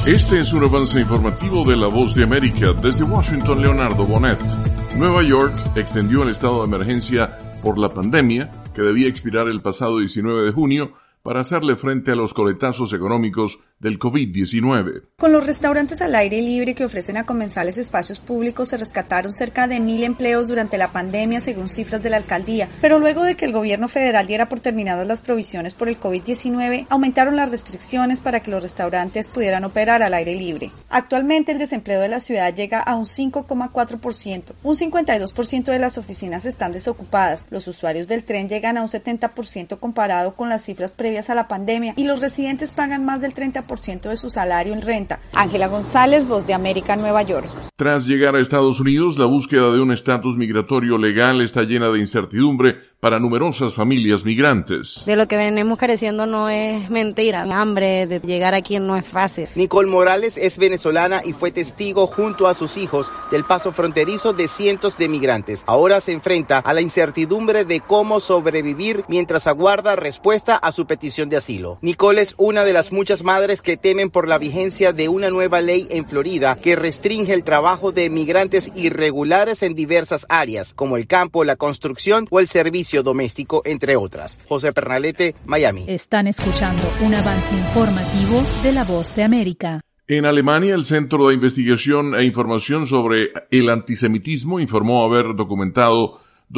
Este es un avance informativo de La Voz de América. Desde Washington, Leonardo Bonet. Nueva York extendió el estado de emergencia por la pandemia, que debía expirar el pasado 19 de junio, para hacerle frente a los coletazos económicos del COVID-19. Con los restaurantes al aire libre que ofrecen a comensales espacios públicos se rescataron cerca de 1,000 empleos durante la pandemia según cifras de la alcaldía, pero luego de que el gobierno federal diera por terminadas las provisiones por el COVID-19, aumentaron las restricciones para que los restaurantes pudieran operar al aire libre. Actualmente el desempleo de la ciudad llega a un 5,4%, un 52% de las oficinas están desocupadas, los usuarios del tren llegan a un 70% comparado con las cifras previas a la pandemia y los residentes pagan más del 30% de su salario en renta. Ángela González, Voz de América, Nueva York. Tras llegar a Estados Unidos, la búsqueda de un estatus migratorio legal está llena de incertidumbre para numerosas familias migrantes. De lo que venimos careciendo no es mentira. Hambre de llegar aquí no es fácil. Nicole Morales es venezolana y fue testigo junto a sus hijos del paso fronterizo de cientos de migrantes. Ahora se enfrenta a la incertidumbre de cómo sobrevivir mientras aguarda respuesta a su petición de asilo. Nicole es una de las muchas madres que temen por la vigencia de una nueva ley en Florida que restringe el trabajo de migrantes irregulares en diversas áreas, como el campo, la construcción o el servicio doméstico, entre otras. José Pernalete, Miami. Están escuchando un avance informativo de La Voz de América. En Alemania, el Centro de Investigación e Información sobre el Antisemitismo informó haber documentado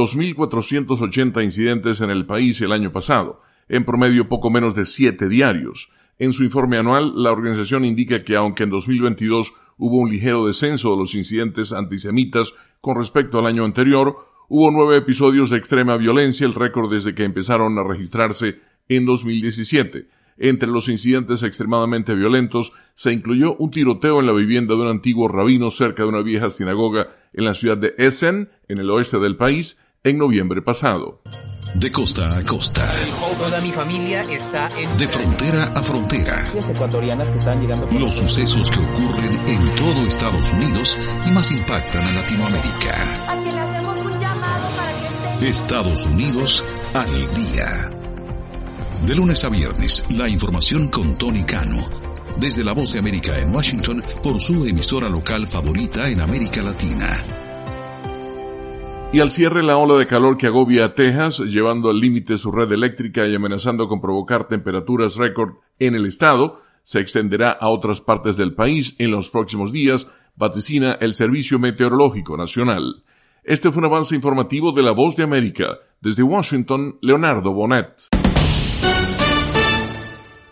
2.480 incidentes en el país el año pasado, en promedio poco menos de 7 diarios. En su informe anual, la organización indica que aunque en 2022 hubo un ligero descenso de los incidentes antisemitas con respecto al año anterior, hubo 9 episodios de extrema violencia, el récord desde que empezaron a registrarse en 2017. Entre los incidentes extremadamente violentos se incluyó un tiroteo en la vivienda de un antiguo rabino cerca de una vieja sinagoga en la ciudad de Essen, en el oeste del país, en noviembre pasado. De costa a costa. Toda mi familia está en... De frontera a frontera. Ecuatorianas que están llegando... Los sucesos que ocurren en todo Estados Unidos y más impactan a Latinoamérica. A quien le hacemos un llamado para que esté... Estados Unidos al día. De lunes a viernes, la información con Tony Cano. Desde La Voz de América en Washington, por su emisora local favorita en América Latina. Y al cierre, la ola de calor que agobia a Texas, llevando al límite su red eléctrica y amenazando con provocar temperaturas récord en el estado, se extenderá a otras partes del país en los próximos días, vaticina el Servicio Meteorológico Nacional. Este fue un avance informativo de La Voz de América. Desde Washington, Leonardo Bonet.